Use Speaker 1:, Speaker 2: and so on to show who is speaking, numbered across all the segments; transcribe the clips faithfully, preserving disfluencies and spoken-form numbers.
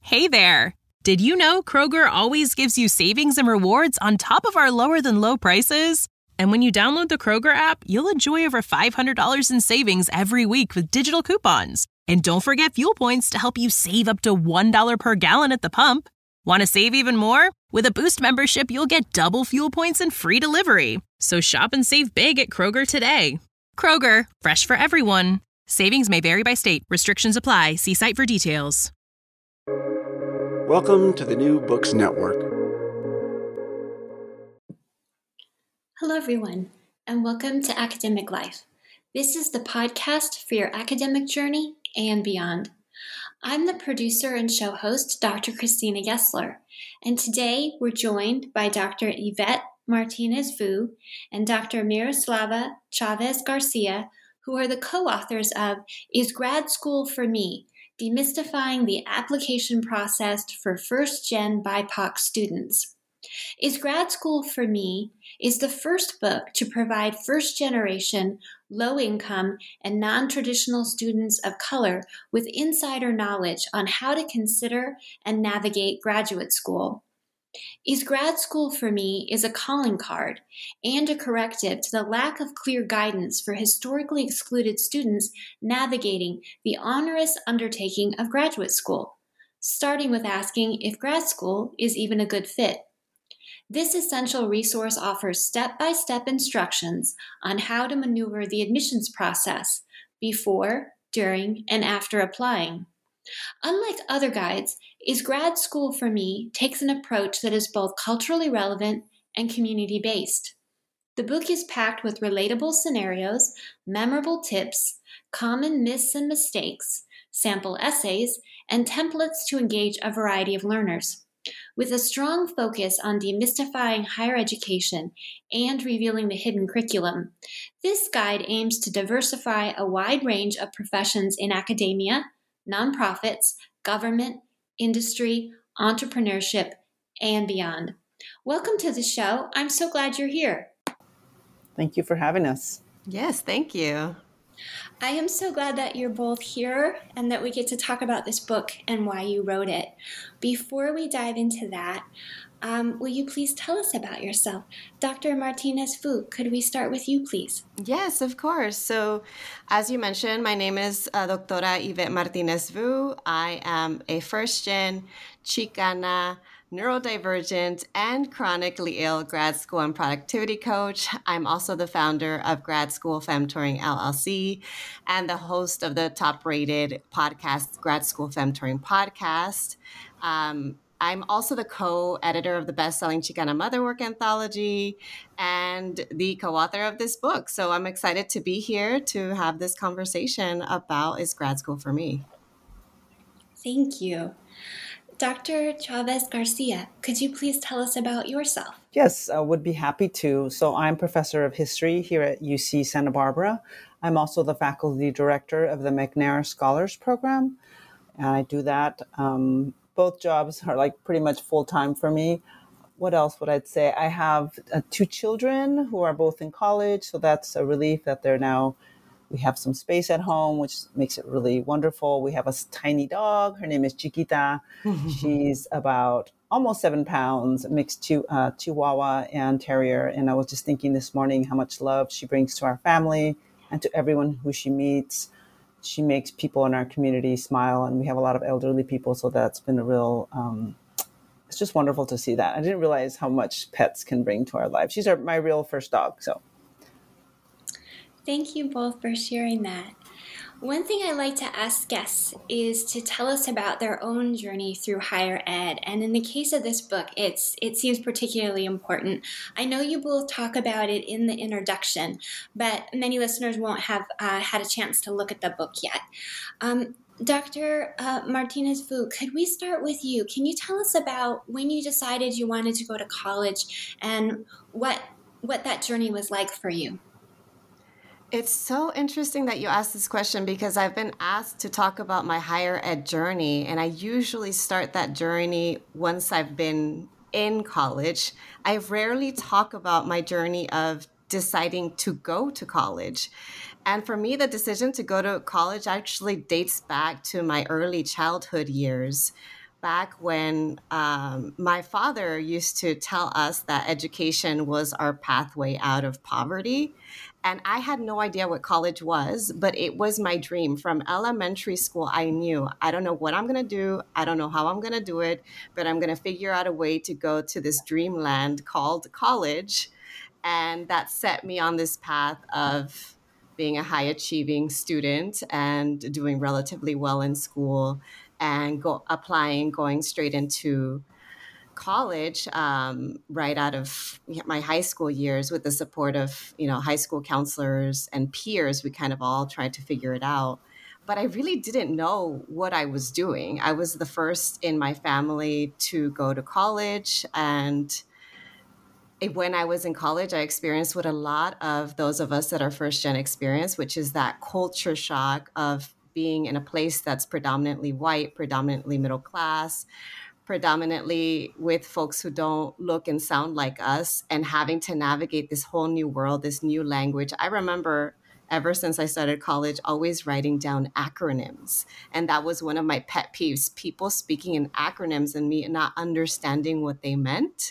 Speaker 1: Hey there! Did you know Kroger always gives you savings and rewards on top of our lower-than-low prices? And when you download the Kroger app, you'll enjoy over five hundred dollars in savings every week with digital coupons. And don't forget fuel points to help you save up to one dollar per gallon at the pump. Want to save even more? With a Boost membership, you'll get double fuel points and free delivery. So shop and save big at Kroger today. Kroger, fresh for everyone. Savings may vary by state. Restrictions apply. See site for details.
Speaker 2: Welcome to the New Books Network.
Speaker 3: Hello, everyone, and welcome to Academic Life. This is the podcast for your academic journey and beyond. I'm the producer and show host, Doctor Christina Yesler, and today we're joined by Doctor Yvette Martinez-Vu and Doctor Miroslava Chavez Garcia, who are the co-authors of Is Grad School for Me? Demystifying the Application Process for First-Gen B I P O C Students. Is Grad School for Me is the first book to provide first-generation, low-income, and non-traditional students of color with insider knowledge on how to consider and navigate graduate school. Is Grad School for Me is a calling card and a corrective to the lack of clear guidance for historically excluded students navigating the onerous undertaking of graduate school, starting with asking if grad school is even a good fit. This essential resource offers step-by-step instructions on how to maneuver the admissions process before, during, and after applying. Unlike other guides, Is Grad School for Me takes an approach that is both culturally relevant and community-based. The book is packed with relatable scenarios, memorable tips, common myths and mistakes, sample essays, and templates to engage a variety of learners. With a strong focus on demystifying higher education and revealing the hidden curriculum, this guide aims to diversify a wide range of professions in academia, nonprofits, government, industry, entrepreneurship, and beyond. Welcome to the show. I'm so glad you're here.
Speaker 4: Thank you for having us.
Speaker 5: Yes, thank you.
Speaker 3: I am so glad that you're both here and that we get to talk about this book and why you wrote it. Before we dive into that, um, will you please tell us about yourself? Doctor Martinez-Vu, could we start with you, please?
Speaker 5: Yes, of course. So, as you mentioned, my name is uh, Doctora Yvette Martinez-Vu. I am a first-gen Chicana, neurodivergent, and chronically ill grad school and productivity coach. I'm also the founder of Grad School Femtoring L L C and the host of the top-rated podcast, Grad School Femtoring Podcast. Um, I'm also the co-editor of the best-selling Chicana Motherwork anthology and the co-author of this book. So I'm excited to be here to have this conversation about Is Grad School for Me?
Speaker 3: Thank you. Doctor Chavez Garcia, could you please tell us about yourself?
Speaker 4: Yes, I would be happy to. So I'm professor of history here at U C Santa Barbara. I'm also the faculty director of the McNair Scholars Program. And I do that. Um, both jobs are like pretty much full-time for me. What else would I say? I have uh, two children who are both in college. So that's a relief that they're now, we have some space at home, which makes it really wonderful. We have a tiny dog. Her name is Chiquita. She's about almost seven pounds, mixed chi- uh, Chihuahua and Terrier. And I was just thinking this morning how much love she brings to our family and to everyone who she meets. She makes people in our community smile, and we have a lot of elderly people. So that's been a real, um, it's just wonderful to see that. I didn't realize how much pets can bring to our life. She's our, my real first dog, so.
Speaker 3: Thank you both for sharing that. One thing I like to ask guests is to tell us about their own journey through higher ed. And in the case of this book, it's it seems particularly important. I know you both talk about it in the introduction, but many listeners won't have uh, had a chance to look at the book yet. Um, Doctor Uh, Martinez-Vu, could we start with you? Can you tell us about when you decided you wanted to go to college and what what that journey was like for you?
Speaker 5: It's so interesting that you asked this question because I've been asked to talk about my higher ed journey, and I usually start that journey once I've been in college. I rarely talk about my journey of deciding to go to college. And for me, the decision to go to college actually dates back to my early childhood years. back when um, my father used to tell us that education was our pathway out of poverty. And I had no idea what college was, but it was my dream. From elementary school, I knew I don't know what I'm going to do. I don't know how I'm going to do it, but I'm going to figure out a way to go to this dreamland called college. And that set me on this path of being a high achieving student and doing relatively well in school and go applying, going straight into college um, right out of my high school years with the support of, you know, high school counselors and peers. We kind of all tried to figure it out. But I really didn't know what I was doing. I was the first in my family to go to college. And when I was in college, I experienced what a lot of those of us that are first gen experience, which is that culture shock of being in a place that's predominantly white, predominantly middle class, predominantly with folks who don't look and sound like us, and having to navigate this whole new world, this new language. I remember ever since I started college, always writing down acronyms. And that was one of my pet peeves, people speaking in acronyms and me not understanding what they meant.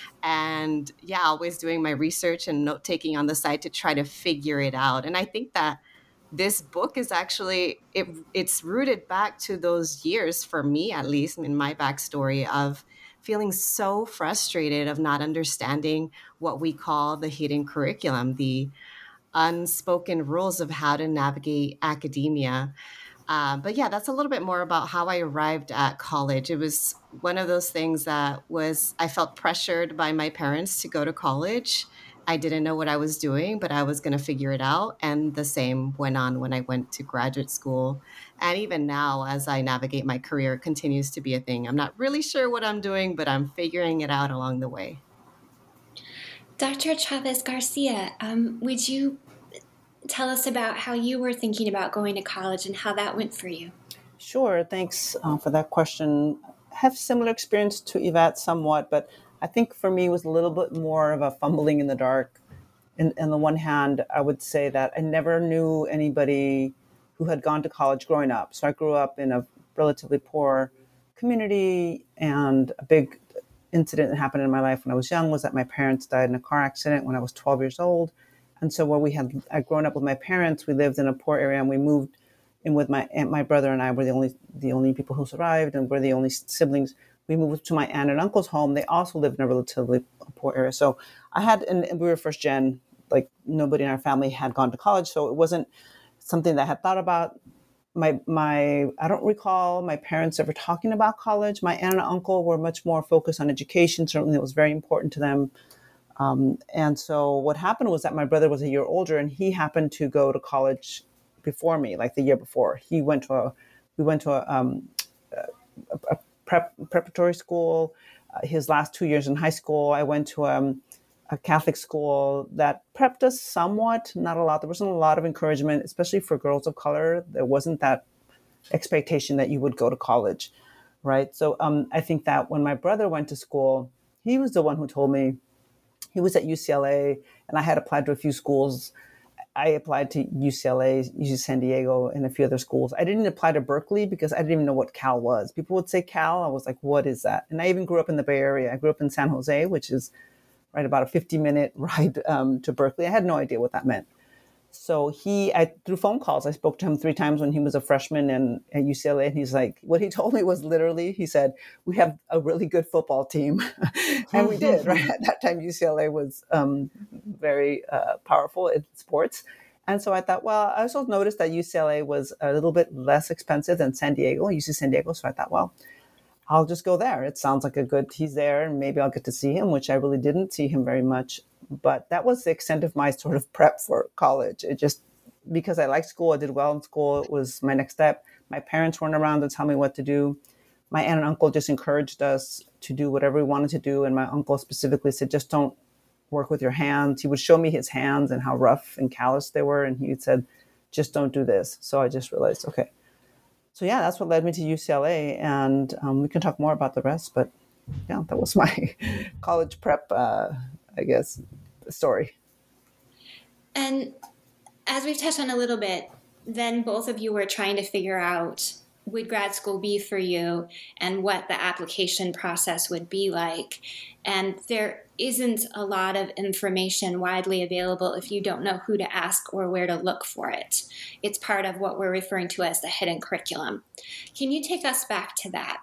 Speaker 5: And yeah, always doing my research and note taking on the side to try to figure it out. And I think that this book is actually, it, it's rooted back to those years, for me at least, in my backstory of feeling so frustrated of not understanding what we call the hidden curriculum, the unspoken rules of how to navigate academia. Uh, but yeah, that's a little bit more about how I arrived at college. It was one of those things that was, I felt pressured by my parents to go to college. I didn't know what I was doing, but I was going to figure it out. And the same went on when I went to graduate school. And even now, as I navigate my career, it continues to be a thing. I'm not really sure what I'm doing, but I'm figuring it out along the way.
Speaker 3: Doctor Chavez Garcia, um, would you tell us about how you were thinking about going to college and how that went for you?
Speaker 4: Sure. Thanks uh, for that question. I have similar experience to Yvette somewhat, but I think for me it was a little bit more of a fumbling in the dark. In, on the one hand, I would say that I never knew anybody who had gone to college growing up. So I grew up in a relatively poor community, and a big incident that happened in my life when I was young was that my parents died in a car accident when I was twelve years old. And so where we had, I'd grown up with my parents, we lived in a poor area, and we moved in with my aunt, my brother and I were the only the only people who survived, and we're the only siblings. We moved to my aunt and uncle's home. They also lived in a relatively poor area. So I had, and we were first gen, like nobody in our family had gone to college. So it wasn't something that I had thought about. My, my, I don't recall my parents ever talking about college. My aunt and uncle were much more focused on education. Certainly it was very important to them. Um, and so what happened was that my brother was a year older, and he happened to go to college before me, like the year before. He went to a, we went to a, um, a, a prep, preparatory school. Uh, his last two years in high school, I went to um, a Catholic school that prepped us somewhat, not a lot. There wasn't a lot of encouragement, especially for girls of color. There wasn't that expectation that you would go to college, right? So um, I think that when my brother went to school, he was the one who told me. He was at U C L A, and I had applied to a few schools. I applied to U C L A, U C San Diego, and a few other schools. I didn't apply to Berkeley because I didn't even know what Cal was. People would say Cal. I was like, what is that? And I even grew up in the Bay Area. I grew up in San Jose, which is right about a fifty minute ride um, to Berkeley. I had no idea what that meant. So he, I, through phone calls, I spoke to him three times when he was a freshman in, at U C L A. And he's like, what he told me was literally, he said, we have a really good football team. And we did, right? At that time, U C L A was um, very uh, powerful in sports. And so I thought, well, I also noticed that U C L A was a little bit less expensive than San Diego, U C San Diego. So I thought, well, I'll just go there. It sounds like a good, he's there, and maybe I'll get to see him, which I really didn't see him very much. But that was the extent of my sort of prep for college. It just, because I liked school, I did well in school, it was my next step. My parents weren't around to tell me what to do. My aunt and uncle just encouraged us to do whatever we wanted to do. And my uncle specifically said, just don't work with your hands. He would show me his hands and how rough and callous they were. And he said, just don't do this. So I just realized, okay. So yeah, that's what led me to U C L A. And um, we can talk more about the rest. But yeah, that was my college prep, uh, I guess, story.
Speaker 3: And as we've touched on a little bit, then both of you were trying to figure out would grad school be for you and what the application process would be like. And there isn't a lot of information widely available if you don't know who to ask or where to look for it. It's part of what we're referring to as the hidden curriculum. Can you take us back to that?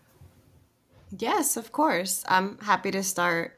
Speaker 5: Yes, of course. I'm happy to start.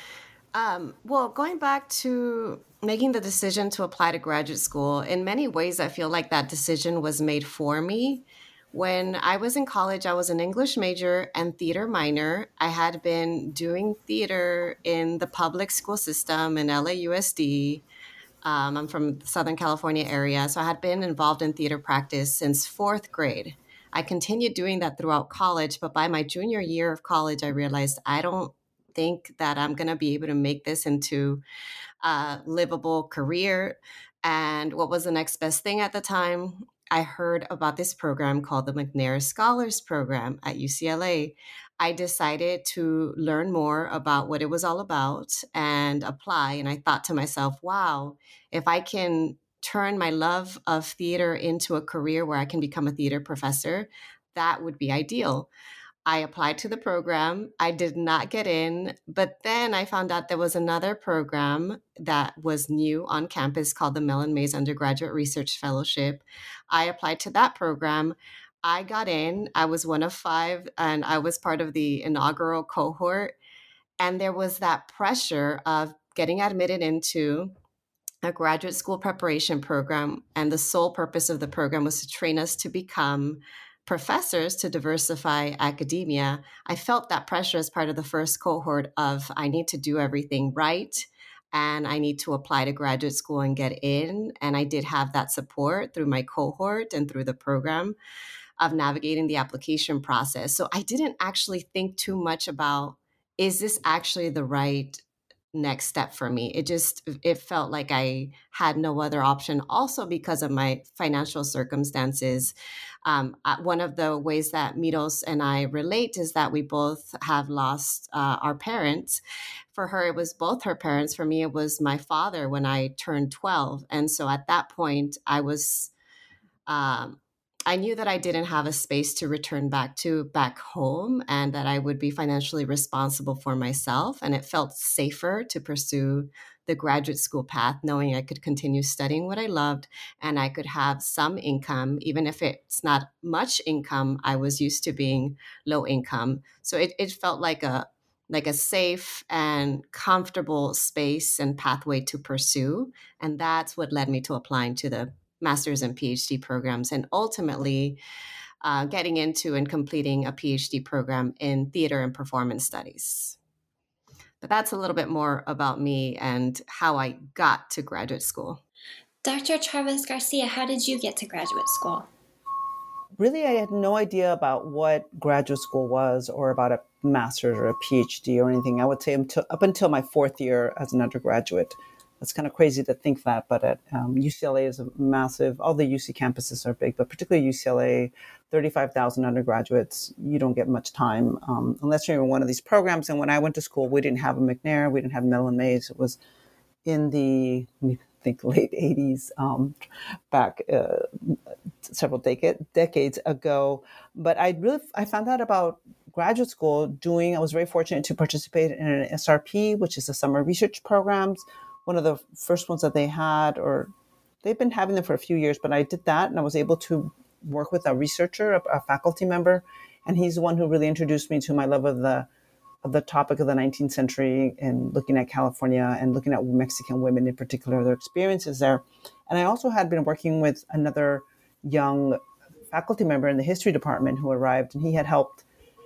Speaker 5: Um, well, going back to making the decision to apply to graduate school, in many ways, I feel like that decision was made for me. When I was in college, I was an English major and theater minor. I had been doing theater in the public school system in L A U S D. Um, I'm from the Southern California area, so I had been involved in theater practice since fourth grade. I continued doing that throughout college, but by my junior year of college, I realized I don't think that I'm going to be able to make this into a livable career. And what was the next best thing at the time? I heard about this program called the McNair Scholars Program at U C L A. I decided to learn more about what it was all about and apply. And I thought to myself, wow, if I can turn my love of theater into a career where I can become a theater professor, that would be ideal. I applied to the program. I did not get in, but then I found out there was another program that was new on campus called the Mellon Mays Undergraduate Research Fellowship. I applied to that program. I got in. I was one of five, and I was part of the inaugural cohort. And there was that pressure of getting admitted into a graduate school preparation program. And the sole purpose of the program was to train us to become professors to diversify academia. I felt that pressure as part of the first cohort of I need to do everything right and I need to apply to graduate school and get in. And I did have that support through my cohort and through the program of navigating the application process. So I didn't actually think too much about, is this actually the right next step for me? It just, it felt like I had no other option, also because of my financial circumstances. Um, one of the ways that Miros and I relate is that we both have lost uh, our parents. For her, it was both her parents. For me, it was my father when I turned twelve. And so at that point, I was, um, I knew that I didn't have a space to return back to back home and that I would be financially responsible for myself. And it felt safer to pursue the graduate school path, knowing I could continue studying what I loved and I could have some income, even if it's not much income. I was used to being low income. So it, it felt like a like a safe and comfortable space and pathway to pursue. And that's what led me to applying to the master's and PhD programs, and ultimately uh, getting into and completing a PhD program in theater and performance studies. But that's a little bit more about me and how I got to graduate school.
Speaker 3: Doctor Chavez Garcia, how did you get to graduate school?
Speaker 4: Really, I had no idea about what graduate school was or about a master's or a PhD or anything. I would say until, up until my fourth year as an undergraduate. It's kind of crazy to think that, but at um, U C L A is a massive, all the U C campuses are big, but particularly U C L A, thirty-five thousand undergraduates, you don't get much time um, unless you're in one of these programs. And when I went to school, we didn't have a McNair, we didn't have Mellon Mays. It was in the, I think, late eighties, um, back uh, several decade, decades ago. But I really, I found out about graduate school doing, I was very fortunate to participate in an S R P, which is the summer research programs. One of the first ones that they had, or they've been having them for a few years, but I did that and I was able to work with a researcher, a, a faculty member, and he's the one who really introduced me to my love of the of the topic of the nineteenth century and looking at California and looking at Mexican women in particular, their experiences there. And I also had been working with another young faculty member in the history department who arrived, and he had helped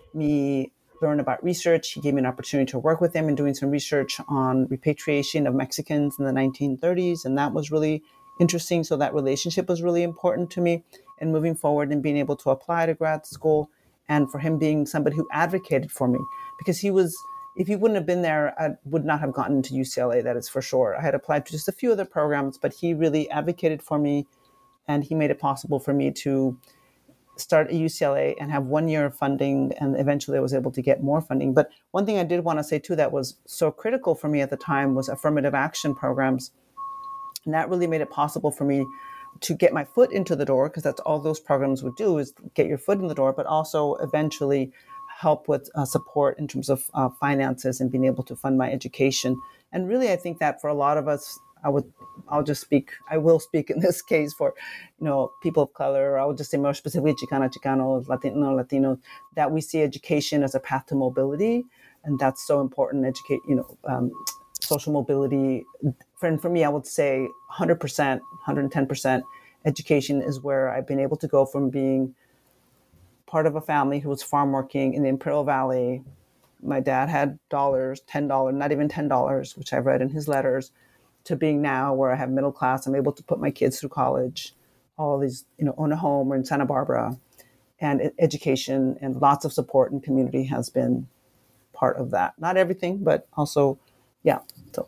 Speaker 4: me learn about research. He gave me an opportunity to work with him in doing some research on repatriation of Mexicans in the nineteen thirties. And that was really interesting. So that relationship was really important to me in moving forward and being able to apply to grad school, and for him being somebody who advocated for me, because he was, if he wouldn't have been there, I would not have gotten to U C L A, that is for sure. I had applied to just a few other programs, but he really advocated for me and he made it possible for me to start at U C L A and have one year of funding, and eventually I was able to get more funding. But one thing I did want to say too that was so critical for me at the time was affirmative action programs. And that really made it possible for me to get my foot into the door, because that's all those programs would do, is get your foot in the door, but also eventually help with uh, support in terms of uh, finances and being able to fund my education. And really, I think that for a lot of us, I would, I'll just speak, I will speak in this case for, you know, people of color, or I would just say more specifically Chicana, Chicanos, Latino, Latinos, that we see education as a path to mobility. And that's so important, educate, you know, um, social mobility. For, for me, I would say one hundred percent, one hundred ten percent education is where I've been able to go from being part of a family who was farm working in the Imperial Valley. My dad had dollars, ten dollars, not even ten dollars, which I've read in his letters, to being now where I have middle class. I'm able to put my kids through college, all these, you know, own a home or in Santa Barbara, and education and lots of support and community has been part of that. Not everything, but also, yeah. So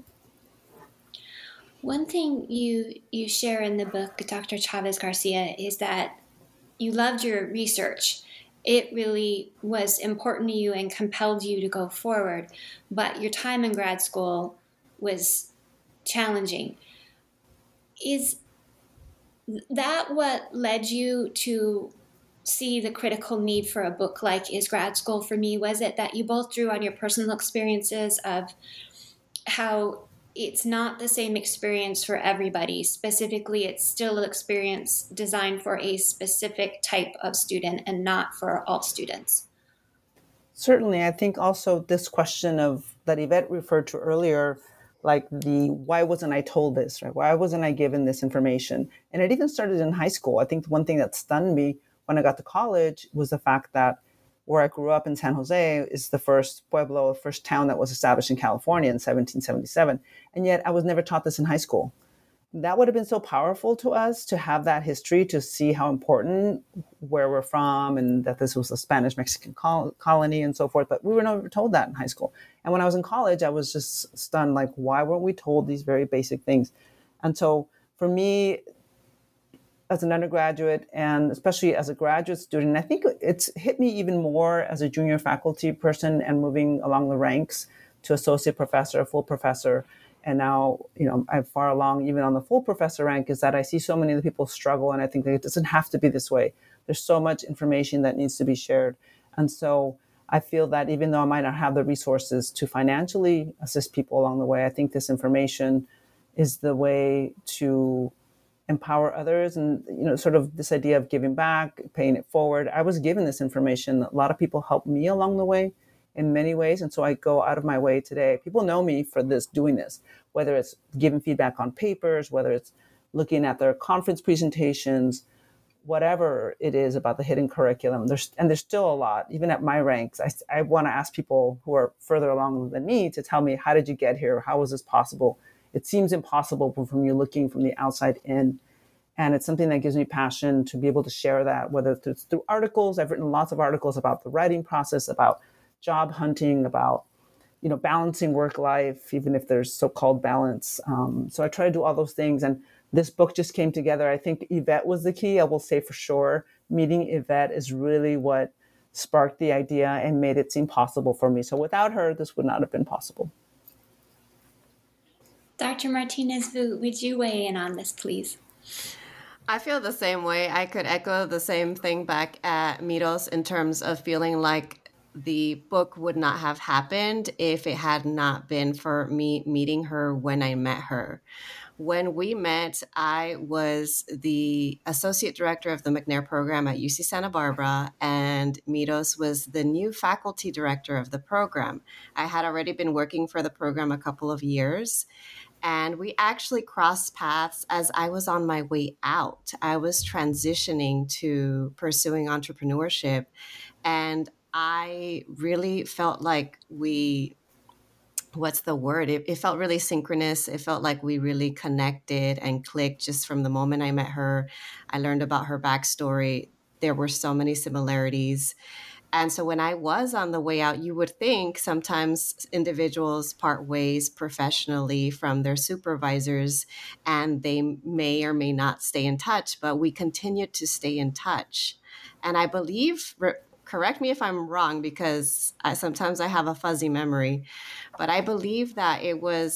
Speaker 3: one thing you you share in the book, Doctor Chavez Garcia, is that you loved your research. It really was important to you and compelled you to go forward, but your time in grad school was challenging. Is that what led you to see the critical need for a book like Is Grad School for Me? Was it that you both drew on your personal experiences of how it's not the same experience for everybody? Specifically, it's still an experience designed for a specific type of student and not for all students.
Speaker 4: Certainly, I think also this question of that Yvette referred to earlier, like the why wasn't I told this, right? Why wasn't I given this information? And it even started in high school. I think the one thing that stunned me when I got to college was the fact that where I grew up in San Jose is the first pueblo, the first town that was established in California in seventeen seventy-seven. And yet I was never taught this in high school. That would have been so powerful to us to have that history, to see how important where we're from and that this was a Spanish-Mexican col- colony and so forth. But we were never told that in high school. And when I was in college, I was just stunned, like, why weren't we told these very basic things? And so for me, as an undergraduate and especially as a graduate student, I think it's hit me even more as a junior faculty person and moving along the ranks to associate professor, full professor. And now, you know, I'm far along even on the full professor rank, is that I see so many of the people struggle. And I think that it doesn't have to be this way. There's so much information that needs to be shared. And so I feel that even though I might not have the resources to financially assist people along the way, I think this information is the way to empower others. And, you know, sort of this idea of giving back, paying it forward. I was given this information. A lot of people helped me along the way in many ways. And so I go out of my way today. People know me for this, doing this, whether it's giving feedback on papers, whether it's looking at their conference presentations, whatever it is about the hidden curriculum. There's, and there's still a lot, even at my ranks. I, I want to ask people who are further along than me to tell me, how did you get here? How was this possible? It seems impossible from you looking from the outside in. And it's something that gives me passion to be able to share that, whether it's through articles. I've written lots of articles about the writing process, about job hunting, about, you know, balancing work life, even if there's so-called balance. Um, so I try to do all those things. And this book just came together. I think Yvette was the key. I will say for sure, meeting Yvette is really what sparked the idea and made it seem possible for me. So without her, this would not have been possible.
Speaker 3: Doctor Martinez-Vu, would you weigh in on this, please?
Speaker 5: I feel the same way. I could echo the same thing back at Miros in terms of feeling like the book would not have happened if it had not been for me meeting her when I met her. When we met, I was the associate director of the McNair program at U C Santa Barbara, and Miros was the new faculty director of the program. I had already been working for the program a couple of years, and we actually crossed paths as I was on my way out. I was transitioning to pursuing entrepreneurship, and I really felt like we, what's the word? It, it felt really synchronous. It felt like we really connected and clicked just from the moment I met her. I learned about her backstory. There were so many similarities. And so when I was on the way out, you would think sometimes individuals part ways professionally from their supervisors, and they may or may not stay in touch, but we continued to stay in touch. And I believe, correct me if I'm wrong, because I, sometimes I have a fuzzy memory, but I believe that it was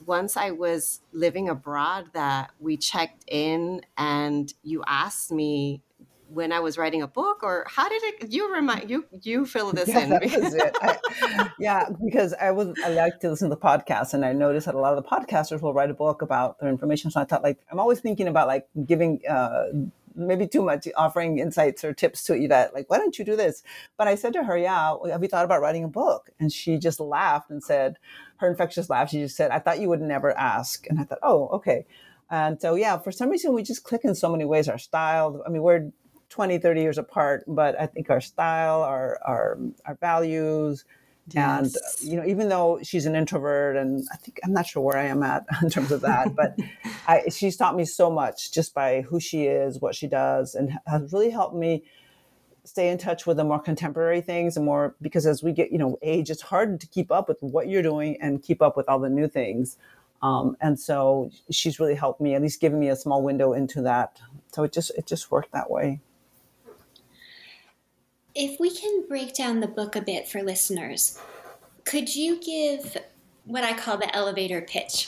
Speaker 5: once I was living abroad that we checked in and you asked me when I was writing a book, or how did it, you remind, you, you fill this
Speaker 4: Yeah,
Speaker 5: in.
Speaker 4: that was it. I, yeah, because I was, I like to listen to podcasts, and I noticed that a lot of the podcasters will write a book about their information. So I thought, like, I'm always thinking about like giving, uh, maybe too much, offering insights or tips to Yvette, like, why don't you do this? But I said to her, yeah, have you thought about writing a book? And she just laughed and said, her infectious laugh, she just said, I thought you would never ask. And I thought, oh, okay. And so, yeah, for some reason, we just click in so many ways. Our style, I mean, we're twenty, thirty years apart, but I think our style, our, our, our values,
Speaker 5: Yes.
Speaker 4: and, you know, even though she's an introvert, and I think, I'm not sure where I am at in terms of that, but I, she's taught me so much just by who she is, what she does, and has really helped me stay in touch with the more contemporary things, and more, because as we get, you know, age, it's hard to keep up with what you're doing and keep up with all the new things. Um, and so she's really helped me, at least given me a small window into that. So it just, it just worked that way.
Speaker 3: If we can break down the book a bit for listeners, could you give what I call the elevator pitch?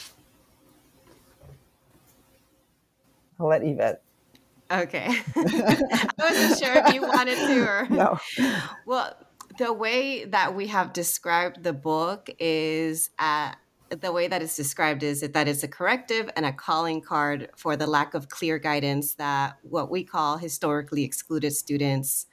Speaker 4: I'll let Yvette.
Speaker 5: Okay. I wasn't sure if you wanted to or
Speaker 4: no.
Speaker 5: Well, the way that we have described the book is uh, the way that it's described is that it's a corrective and a calling card for the lack of clear guidance that what we call historically excluded students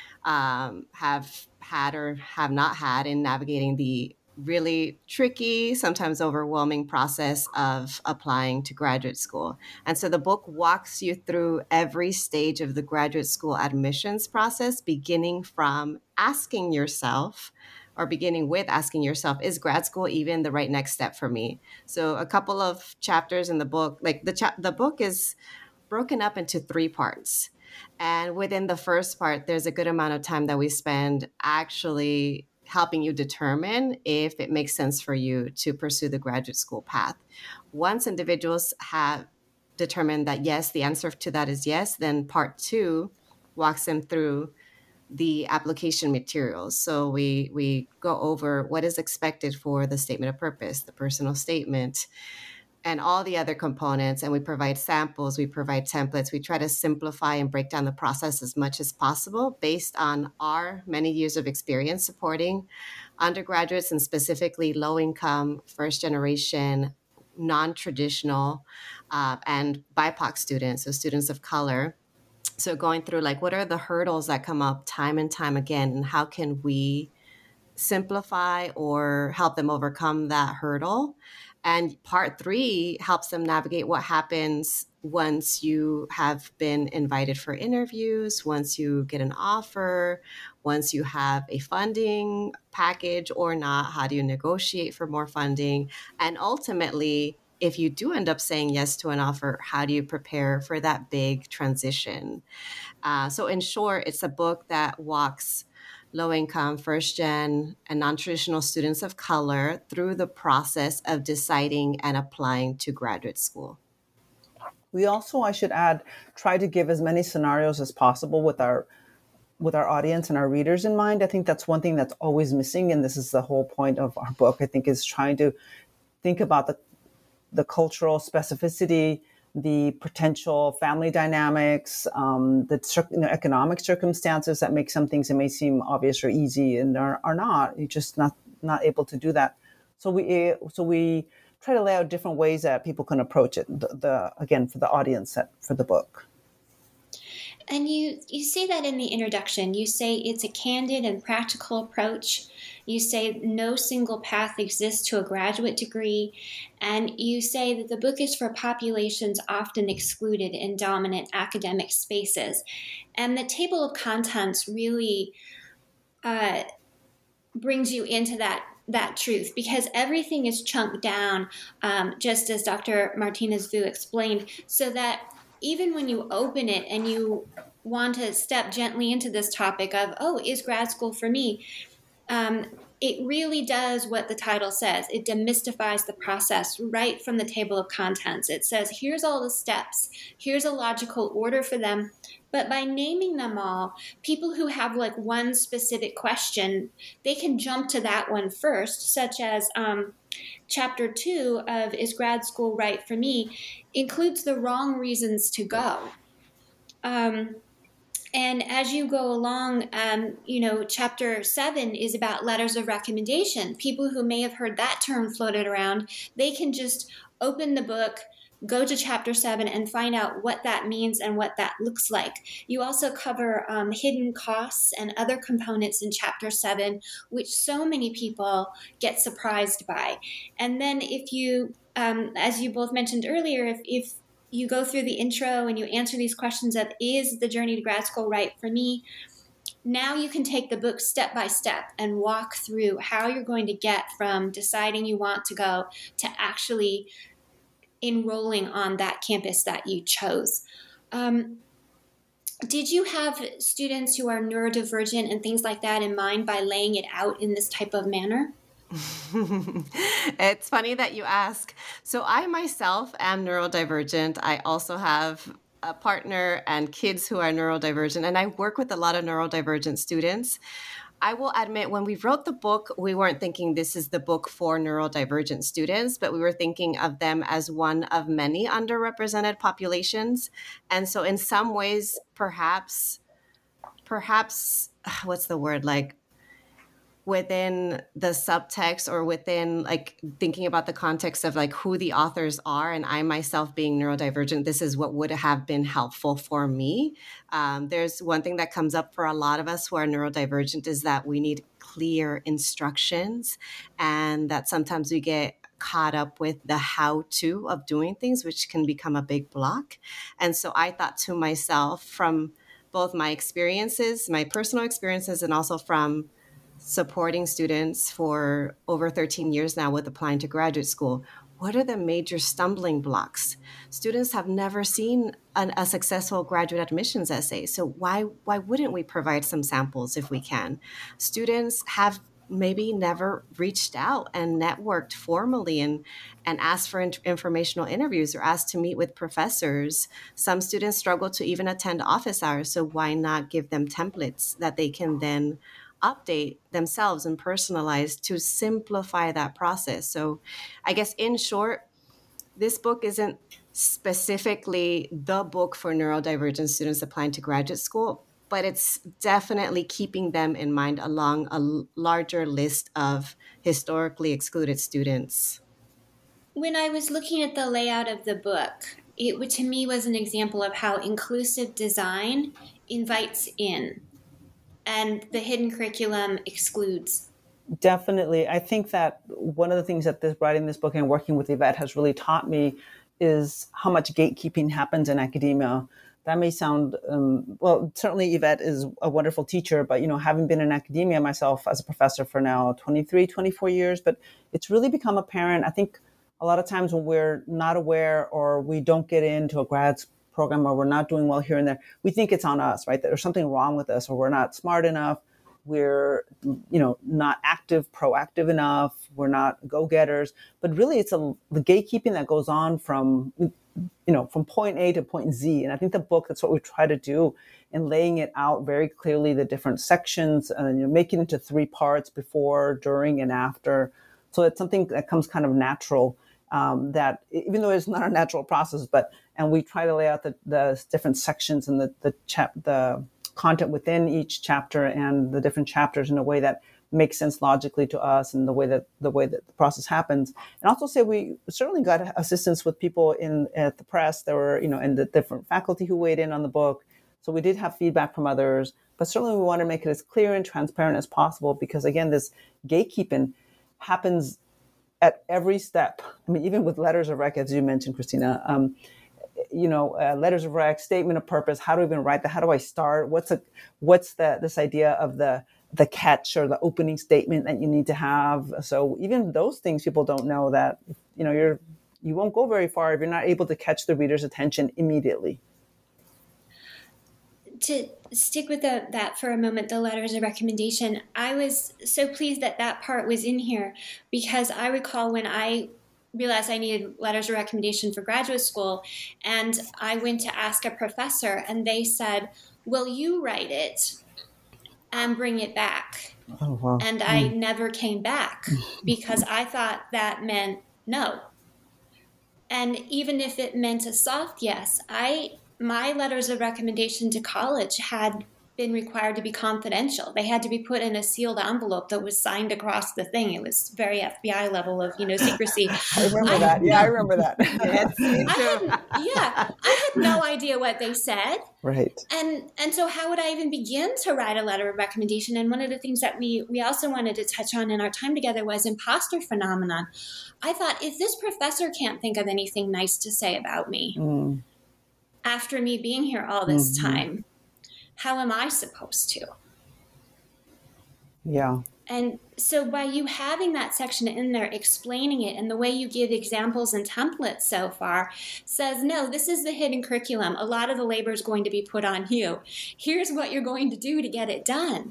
Speaker 5: um, have had or have not had in navigating the really tricky, sometimes overwhelming process of applying to graduate school. And so the book walks you through every stage of the graduate school admissions process, beginning from asking yourself, or beginning with asking yourself, is grad school even the right next step for me? So a couple of chapters in the book, like the cha- the book is broken up into three parts. And within the first part, there's a good amount of time that we spend actually helping you determine if it makes sense for you to pursue the graduate school path. Once individuals have determined that, yes, the answer to that is yes, then part two walks them through the application materials. So we we go over what is expected for the statement of purpose, the personal statement, and all the other components. And we provide samples, we provide templates. We try to simplify and break down the process as much as possible based on our many years of experience supporting undergraduates, and specifically low-income, first-generation, non-traditional, uh, and B I P O C students, so students of color. So going through, like, what are the hurdles that come up time and time again, and how can we simplify or help them overcome that hurdle? And part three helps them navigate what happens once you have been invited for interviews, once you get an offer, once you have a funding package or not, how do you negotiate for more funding? And ultimately, if you do end up saying yes to an offer, how do you prepare for that big transition? Uh, so in short, it's a book that walks low-income, first-gen, and non-traditional students of color through the process of deciding and applying to graduate school.
Speaker 4: We also, I should add, try to give as many scenarios as possible with our with our audience and our readers in mind. I think that's one thing that's always missing, and this is the whole point of our book, I think, is trying to think about the the cultural specificity, the potential family dynamics, um, the you know, economic circumstances that make some things that may seem obvious or easy and are, are not. You're just not not able to do that. So we so we try to lay out different ways that people can approach it. The, the again for the audience that, for the book.
Speaker 3: And you, you say that in the introduction. You say it's a candid and practical approach. You say no single path exists to a graduate degree. And you say that the book is for populations often excluded in dominant academic spaces. And the table of contents really uh, brings you into that that truth, because everything is chunked down, um, just as Doctor Martinez-Vu explained, so that even when you open it and you want to step gently into this topic of, oh, is grad school for me? Um, it really does what the title says. It demystifies the process right from the table of contents. It says, here's all the steps. Here's a logical order for them. But by naming them all, people who have like one specific question, they can jump to that one first, such as, um, chapter two of Is Grad School Right for Me includes the wrong reasons to go. Um, and as you go along, um, you know, chapter seven is about letters of recommendation. People who may have heard that term floated around, they can just open the book, go to chapter seven and find out what that means and what that looks like. You also cover um, hidden costs and other components in chapter seven, which so many people get surprised by. And then if you, um, as you both mentioned earlier, if, if you go through the intro and you answer these questions of, is the journey to grad school right for me? Now you can take the book step by step and walk through how you're going to get from deciding you want to go to actually enrolling on that campus that you chose. Um, did you have students who are neurodivergent and things like that in mind by laying it out in this type of manner?
Speaker 5: It's funny that you ask. So I myself am neurodivergent. I also have a partner and kids who are neurodivergent, and I work with a lot of neurodivergent students. I will admit, when we wrote the book, we weren't thinking this is the book for neurodivergent students, but we were thinking of them as one of many underrepresented populations. And so in some ways, perhaps, perhaps, what's the word, like, within the subtext or within like thinking about the context of like who the authors are, and I myself being neurodivergent, this is what would have been helpful for me. Um, there's one thing that comes up for a lot of us who are neurodivergent is that we need clear instructions, and that sometimes we get caught up with the how-to of doing things, which can become a big block. And so I thought to myself, from both my experiences, my personal experiences, and also from supporting students for over thirteen years now with applying to graduate school, what are the major stumbling blocks? Students have never seen an, a successful graduate admissions essay. So why why wouldn't we provide some samples if we can? Students have maybe never reached out and networked formally and, and asked for in- informational interviews or asked to meet with professors. Some students struggle to even attend office hours. So why not give them templates that they can then update themselves and personalize to simplify that process? So I guess in short, this book isn't specifically the book for neurodivergent students applying to graduate school, but it's definitely keeping them in mind along a larger list of historically excluded students.
Speaker 3: When I was looking at the layout of the book, it to me was an example of how inclusive design invites in and the hidden curriculum excludes.
Speaker 4: Definitely. I think that one of the things that this, writing this book and working with Yvette has really taught me is how much gatekeeping happens in academia. That may sound, um, well, certainly Yvette is a wonderful teacher, but, you know, having been in academia myself as a professor for now twenty-three, twenty-four years, but it's really become apparent. I think a lot of times when we're not aware or we don't get into a grad program or we're not doing well here and there, we think it's on us, right? That there's something wrong with us, or we're not smart enough. We're, you know, not active, proactive enough. We're not go-getters. But really, it's a, the gatekeeping that goes on from, you know, from point A to point Z. And I think the book, that's what we try to do in laying it out very clearly, the different sections, and, you know, making it into three parts: before, during, and after. So it's something that comes kind of natural. Um, that even though it's not a natural process, but and we try to lay out the, the different sections and the the chap the content within each chapter and the different chapters in a way that makes sense logically to us, and the way that the way that the process happens. And also say we certainly got assistance with people in at the press. There were, you know, and the different faculty who weighed in on the book. So we did have feedback from others, but certainly we want to make it as clear and transparent as possible, because again, this gatekeeping happens at every step. I mean, even with letters of rec, as you mentioned, Christina, um, you know, uh, letters of rec, statement of purpose. How do I even write that? How do I start? What's a, what's the this idea of the the catch or the opening statement that you need to have? So even those things, people don't know that, you know, you're you won't go very far if you're not able to catch the reader's attention immediately.
Speaker 3: To stick with the, that for a moment, the letters of recommendation, I was so pleased that that part was in here, because I recall when I realized I needed letters of recommendation for graduate school, and I went to ask a professor, and they said, will you write it and bring it back?
Speaker 4: Oh, wow.
Speaker 3: And I mm. never came back because I thought that meant no. And even if it meant a soft yes, I my letters of recommendation to college had been required to be confidential. They had to be put in a sealed envelope that was signed across the thing. It was very F B I level of, you know, secrecy.
Speaker 4: I remember I that. Yeah, no, I remember that.
Speaker 5: Yes,
Speaker 3: I had, yeah, I had no idea what they said.
Speaker 4: Right.
Speaker 3: And and so how would I even begin to write a letter of recommendation? And one of the things that we we also wanted to touch on in our time together was imposter phenomenon. I thought, if this professor can't think of anything nice to say about me mm. after me being here all this mm-hmm. time, how am I supposed to?
Speaker 4: Yeah.
Speaker 3: And so by you having that section in there explaining it, and the way you give examples and templates so far says, no, this is the hidden curriculum. A lot of the labor is going to be put on you. Here's what you're going to do to get it done.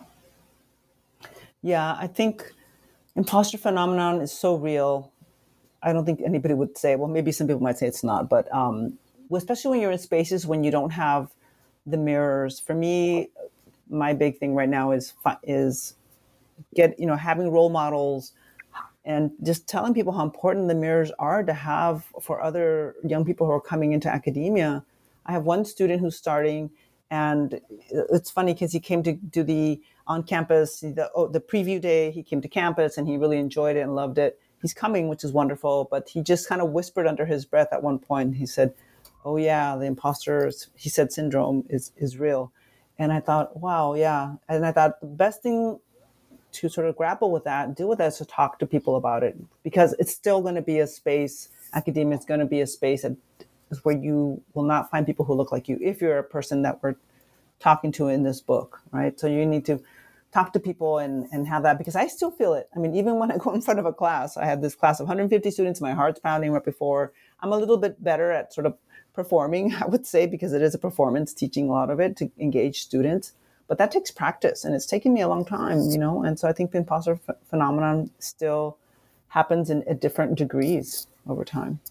Speaker 4: Yeah, I think imposter phenomenon is so real. I don't think anybody would say, well, maybe some people might say it's not, but um, especially when you're in spaces when you don't have the mirrors. For me, my big thing right now is is get you know having role models and just telling people how important the mirrors are to have for other young people who are coming into academia. I have one student who's starting, and it's funny because he came to do the on campus the oh, the preview day. He came to campus and he really enjoyed it and loved it. He's coming, which is wonderful, but he just kind of whispered under his breath at one point. He said, oh yeah, the imposter, he said, syndrome is, is real. And I thought, wow, yeah. And I thought the best thing to sort of grapple with that, deal with that, is to talk to people about it, because it's still going to be a space, academia is going to be a space that is where you will not find people who look like you if you're a person that we're talking to in this book, right? So you need to talk to people and, and have that, because I still feel it. I mean, even when I go in front of a class, I had this class of one hundred fifty students, my heart's pounding right before. I'm a little bit better at sort of performing, I would say, because it is a performance, teaching a lot of it to engage students. But that takes practice, and it's taken me a long time, you know? And so I think the imposter ph- phenomenon still happens in at different degrees over time.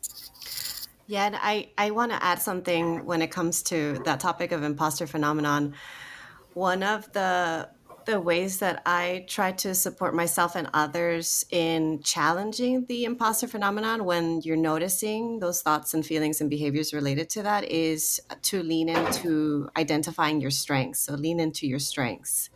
Speaker 5: Yeah, and I, I want to add something when it comes to that topic of imposter phenomenon. One of the the ways that I try to support myself and others in challenging the imposter phenomenon when you're noticing those thoughts and feelings and behaviors related to that is to lean into identifying your strengths. So lean into your strengths.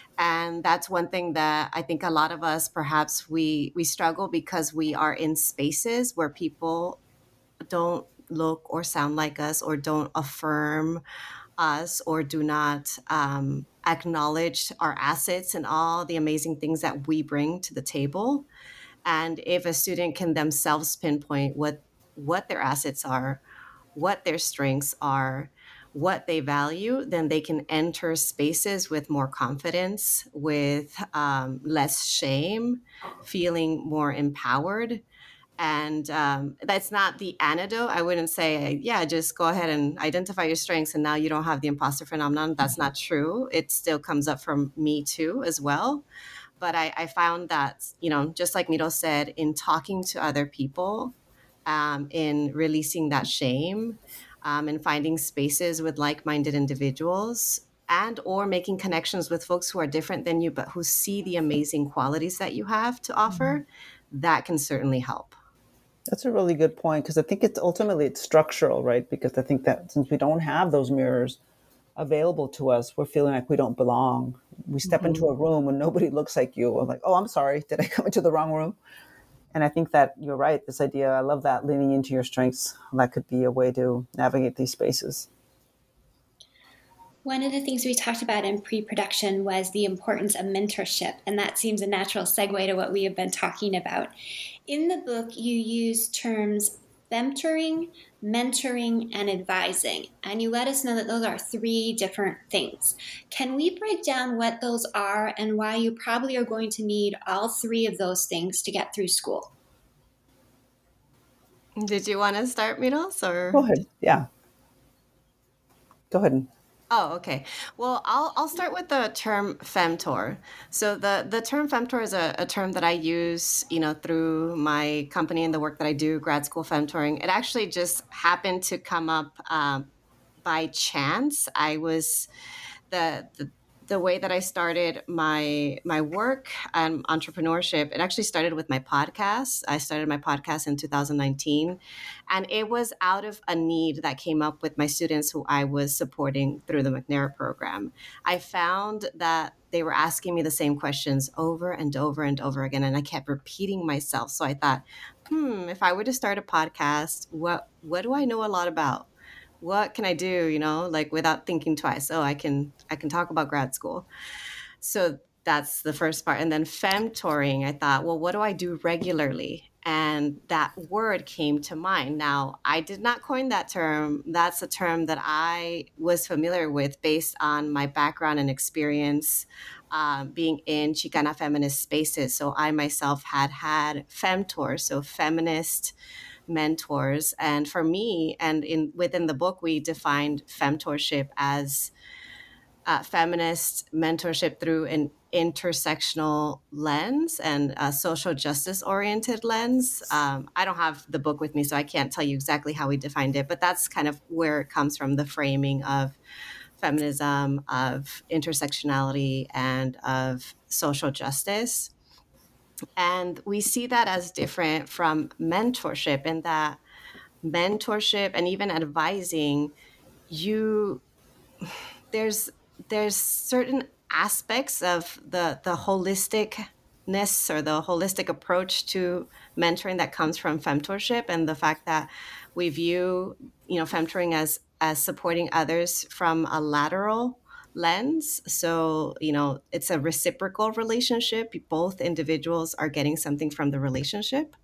Speaker 5: And that's one thing that I think a lot of us, perhaps we we struggle because we are in spaces where people don't look or sound like us, or don't affirm us, or do not um, acknowledge our assets and all the amazing things that we bring to the table. And if a student can themselves pinpoint what what their assets are, what their strengths are, what they value, then they can enter spaces with more confidence, with um, less shame, feeling more empowered. And um, that's not the antidote. I wouldn't say, yeah, just go ahead and identify your strengths and now you don't have the imposter phenomenon. That's not true. It still comes up from me too as well. But I, I found that, you know, just like Miro said, in talking to other people, um, in releasing that shame, um, and finding spaces with like-minded individuals, and or making connections with folks who are different than you, but who see the amazing qualities that you have to offer, mm-hmm. that can certainly help.
Speaker 4: That's a really good point, because I think it's ultimately it's structural, right? Because I think that since we don't have those mirrors available to us, we're feeling like we don't belong. We step mm-hmm. into a room and nobody looks like you. I'm like, oh, I'm sorry. Did I come into the wrong room? And I think that you're right. This idea, I love that, leaning into your strengths. That could be a way to navigate these spaces.
Speaker 3: One of the things we talked about in pre-production was the importance of mentorship, and that seems a natural segue to what we have been talking about. In the book, you use terms femtoring, mentoring, and advising, and you let us know that those are three different things. Can we break down what those are and why you probably are going to need all three of those things to get through school?
Speaker 5: Did you want to start, Miros, or?
Speaker 4: Go ahead, yeah. Go ahead.
Speaker 5: Oh, okay. Well, I'll I'll start with the term femtor. So the, the term femtor is a, a term that I use, you know, through my company and the work that I do, grad school femtoring. It actually just happened to come up um, by chance. I was the, the the way that I started my my work and entrepreneurship, it actually started with my podcast. I started my podcast in two thousand nineteen, and it was out of a need that came up with my students who I was supporting through the McNair program. I found that they were asking me the same questions over and over and over again, and I kept repeating myself. So I thought, hmm, if I were to start a podcast, what what do I know a lot about? What can I do, you know, like without thinking twice? Oh, I can I can talk about grad school. So that's the first part. And then femtoring, I thought, well, what do I do regularly? And that word came to mind. Now, I did not coin that term. That's a term that I was familiar with based on my background and experience um, being in Chicana feminist spaces. So I myself had had femtors, so feminist mentors. And for me, and in within the book, we defined femtorship as uh, feminist mentorship through an intersectional lens and a social justice oriented lens. Um, I don't have the book with me, so I can't tell you exactly how we defined it, but that's kind of where it comes from, the framing of feminism, of intersectionality, and of social justice. And we see that as different from mentorship, in that mentorship and even advising, you there's there's certain aspects of the the holisticness or the holistic approach to mentoring that comes from femtorship, and the fact that we view, you know, femtoring as as supporting others from a lateral lens. So, you know, it's a reciprocal relationship. Both individuals are getting something from the relationship.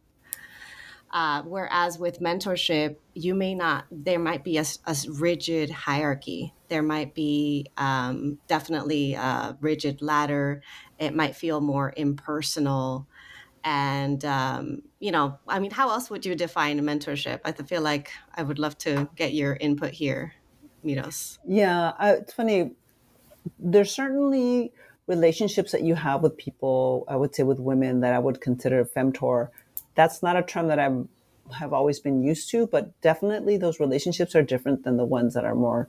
Speaker 5: Uh, whereas with mentorship, you may not, there might be a, a rigid hierarchy. There might be um, definitely a rigid ladder. It might feel more impersonal. And, um, you know, I mean, how else would you define mentorship? I feel like I would love to get your input here, Miros.
Speaker 4: Yeah, I, it's funny. There's certainly relationships that you have with people, I would say with women, that I would consider femtor. That's not a term that I have always been used to, but definitely those relationships are different than the ones that are more,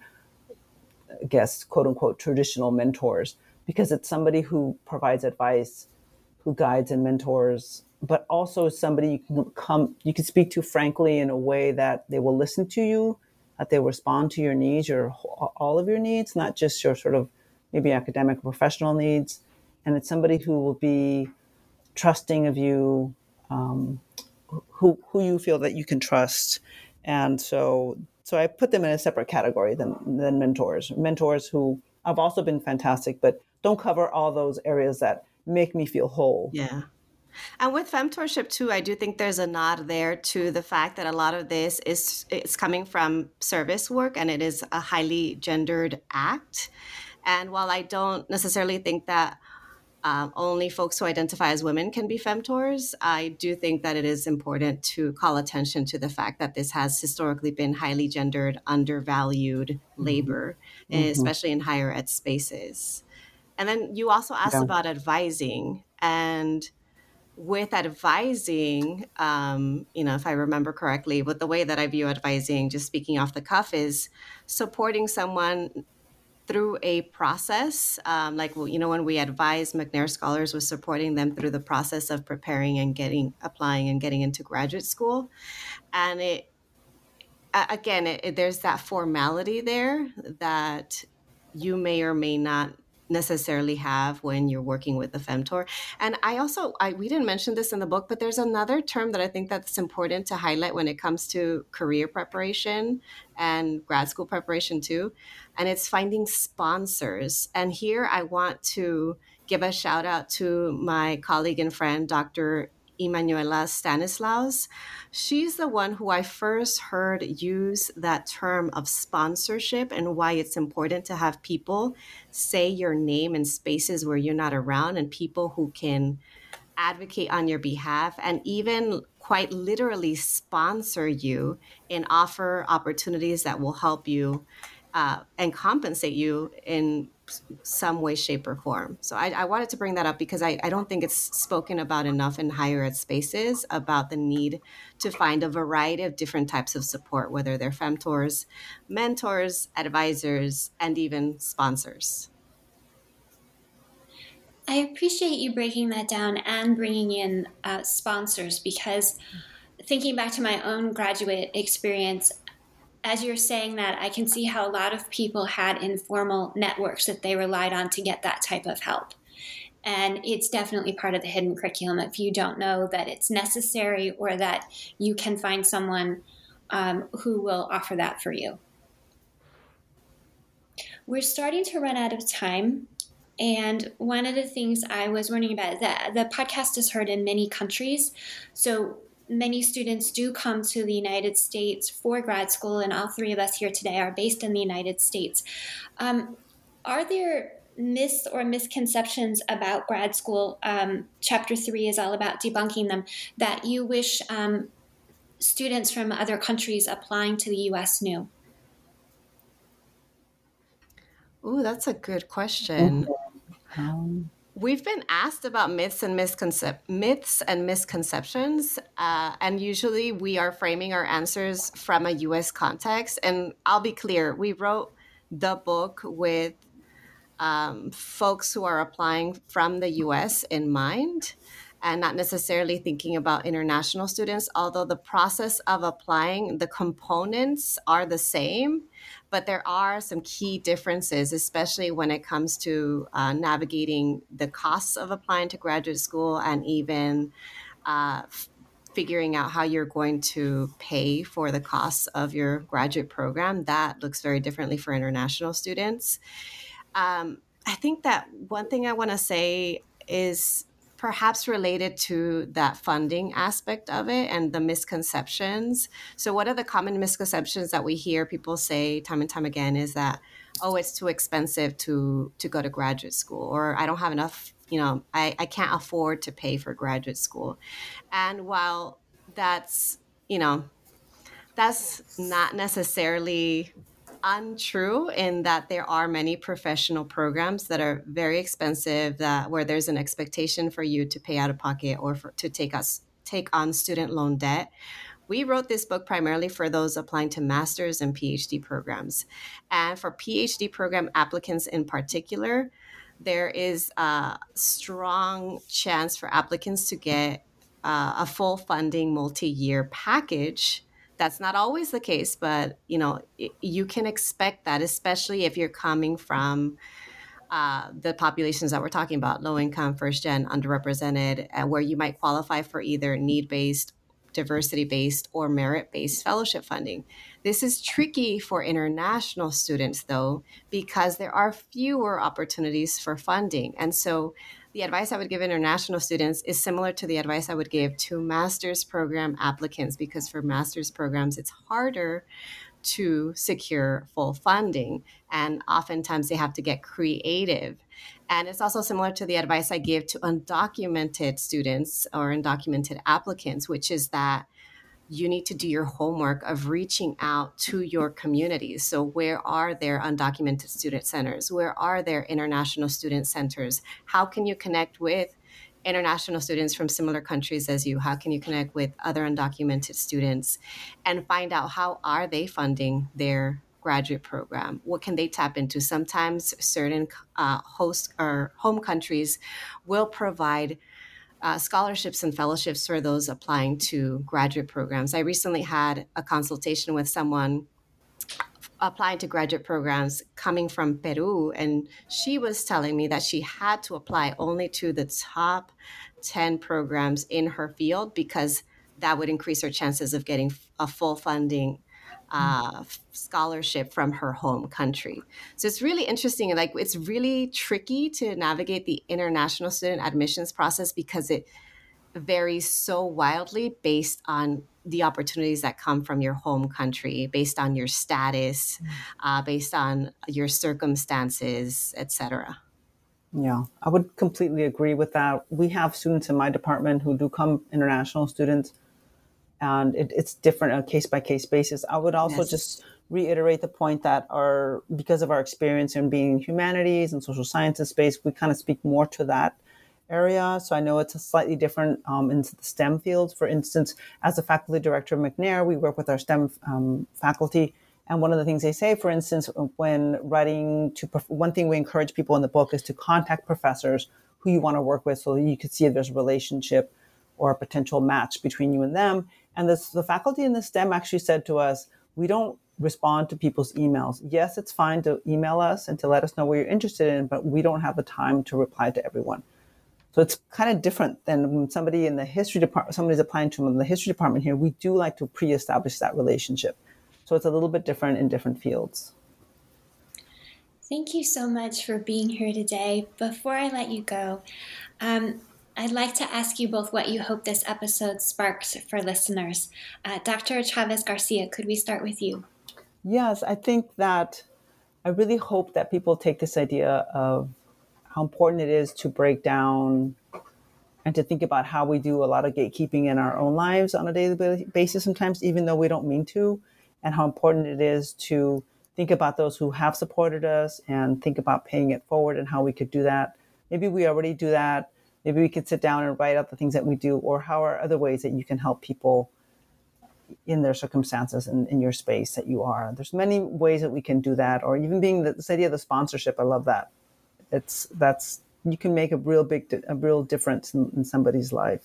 Speaker 4: I guess, quote unquote, traditional mentors, because it's somebody who provides advice, who guides and mentors, but also somebody you can come, you can speak to frankly in a way that they will listen to you, that they will respond to your needs, your all of your needs, not just your sort of maybe academic or professional needs. And it's somebody who will be trusting of you, um, who who you feel that you can trust. And so so I put them in a separate category than, than mentors. Mentors who have also been fantastic, but don't cover all those areas that make me feel whole.
Speaker 5: Yeah. And with femtorship too, I do think there's a nod there to the fact that a lot of this is it's coming from service work, and it is a highly gendered act. And while I don't necessarily think that um, only folks who identify as women can be femtors, I do think that it is important to call attention to the fact that this has historically been highly gendered, undervalued labor, mm-hmm. especially in higher ed spaces. And then you also asked yeah. about advising. And with advising, um, you know, if I remember correctly, but the way that I view advising, just speaking off the cuff, is supporting someone through a process. Um, like, well, you know, when we advise McNair Scholars, was supporting them through the process of preparing and getting, applying and getting into graduate school. And it, again, it, it, there's that formality there that you may or may not necessarily have when you're working with a femtor. And I also, I, we didn't mention this in the book, but there's another term that I think that's important to highlight when it comes to career preparation and grad school preparation too. And it's finding sponsors. And here I want to give a shout out to my colleague and friend, Doctor Emanuela Stanislaus. She's the one who I first heard use that term of sponsorship and why it's important to have people say your name in spaces where you're not around, and people who can advocate on your behalf and even quite literally sponsor you and offer opportunities that will help you uh, and compensate you in some way, shape, or form. So I, I wanted to bring that up because I, I don't think it's spoken about enough in higher ed spaces about the need to find a variety of different types of support, whether they're femtors, mentors, advisors, and even sponsors.
Speaker 3: I appreciate you breaking that down and bringing in uh, sponsors, because thinking back to my own graduate experience, as you're saying that, I can see how a lot of people had informal networks that they relied on to get that type of help. And it's definitely part of the hidden curriculum if you don't know that it's necessary or that you can find someone um, who will offer that for you. We're starting to run out of time. And one of the things I was learning about, the, the podcast is heard in many countries. So many students do come to the United States for grad school, and all three of us here today are based in the United States. Um, are there myths or misconceptions about grad school? Um, chapter three is all about debunking them, that you wish um, students from other countries applying to the U S knew?
Speaker 5: Ooh, that's a good question.
Speaker 4: Um,
Speaker 5: We've been asked about myths and misconcep- myths and misconceptions, uh, and usually we are framing our answers from a U S context. And I'll be clear, we wrote the book with um, folks who are applying from the U S in mind, and not necessarily thinking about international students, although the process of applying, the components are the same, but there are some key differences, especially when it comes to uh, navigating the costs of applying to graduate school, and even uh, f- figuring out how you're going to pay for the costs of your graduate program. That looks very differently for international students. Um, I think that one thing I want to say is perhaps related to that funding aspect of it and the misconceptions. So one of the common misconceptions that we hear people say time and time again is that, oh, it's too expensive to to go to graduate school, or I don't have enough, you know, I, I can't afford to pay for graduate school. And while that's, you know, that's not necessarily untrue, in that there are many professional programs that are very expensive, that where there's an expectation for you to pay out of pocket or for, to take us take on student loan debt. We wrote this book primarily for those applying to master's and PhD programs. And for PhD program applicants in particular, there is a strong chance for applicants to get uh, a full funding multi-year package. That's not always the case, but you know, you can expect that, especially if you're coming from uh, the populations that we're talking about, low income, first gen, underrepresented, uh, where you might qualify for either need-based, diversity-based, or merit-based fellowship funding. This is tricky for international students, though, because there are fewer opportunities for funding. And so the advice I would give international students is similar to the advice I would give to master's program applicants, because for master's programs, it's harder to secure full funding. And oftentimes they have to get creative. And it's also similar to the advice I give to undocumented students or undocumented applicants, which is that you need to do your homework of reaching out to your communities. So where are there undocumented student centers? Where are there international student centers? How can you connect with international students from similar countries as you? How can you connect with other undocumented students and find out how are they funding their graduate program? What can they tap into? Sometimes certain uh, host or home countries will provide Uh, scholarships and fellowships for those applying to graduate programs. I recently had a consultation with someone applying to graduate programs coming from Peru, and she was telling me that she had to apply only to the top ten programs in her field because that would increase her chances of getting a full funding uh, scholarship from her home country. So it's really interesting. Like, it's really tricky to navigate the international student admissions process because it varies so wildly based on the opportunities that come from your home country, based on your status, uh, based on your circumstances, et cetera.
Speaker 4: Yeah, I would completely agree with that. We have students in my department who do come, international students, and it, it's different on a case-by-case basis. I would also
Speaker 5: Yes.
Speaker 4: just reiterate the point that our, because of our experience in being humanities and social sciences space, we kind of speak more to that area. So I know it's a slightly different um, in the STEM fields. For instance, as a faculty director of McNair, we work with our STEM um, faculty. And one of the things they say, for instance, when writing to, one thing we encourage people in the book is to contact professors who you want to work with so you could see if there's a relationship or a potential match between you and them. And this, the faculty in the STEM actually said to us, we don't respond to people's emails. Yes, it's fine to email us and to let us know what you're interested in, but we don't have the time to reply to everyone. So it's kind of different than when somebody in the history department, somebody's applying to them in the history department here. We do like to pre-establish that relationship. So it's a little bit different in different fields.
Speaker 3: Thank you so much for being here today. Before I let you go, um, I'd like to ask you both what you hope this episode sparks for listeners. Uh, Doctor Chavez Garcia, could we start with you?
Speaker 4: Yes, I think that I really hope that people take this idea of how important it is to break down and to think about how we do a lot of gatekeeping in our own lives on a daily basis sometimes, even though we don't mean to, and how important it is to think about those who have supported us and think about paying it forward and how we could do that. Maybe we already do that. Maybe we could sit down and write out the things that we do, or how are other ways that you can help people in their circumstances and in your space that you are. There's many ways that we can do that, or even being the, this idea of the sponsorship. I love that. It's that's you can make a real big a real difference in, in somebody's life.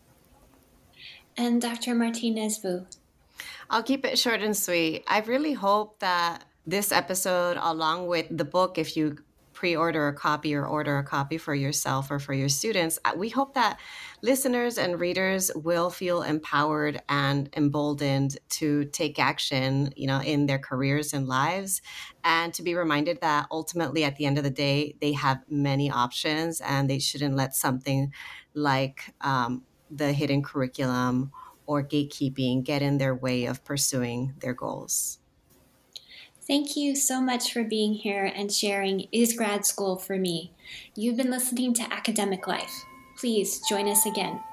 Speaker 3: And Doctor Martinez-Vu.
Speaker 5: I'll keep it short and sweet. I really hope that this episode, along with the book, if you pre-order a copy or order a copy for yourself or for your students, we hope that listeners and readers will feel empowered and emboldened to take action, you know, in their careers and lives, and to be reminded that ultimately at the end of the day, they have many options and they shouldn't let something like um, the hidden curriculum or gatekeeping get in their way of pursuing their goals.
Speaker 3: Thank you so much for being here and sharing Is Grad School for Me? You've been listening to Academic Life. Please join us again.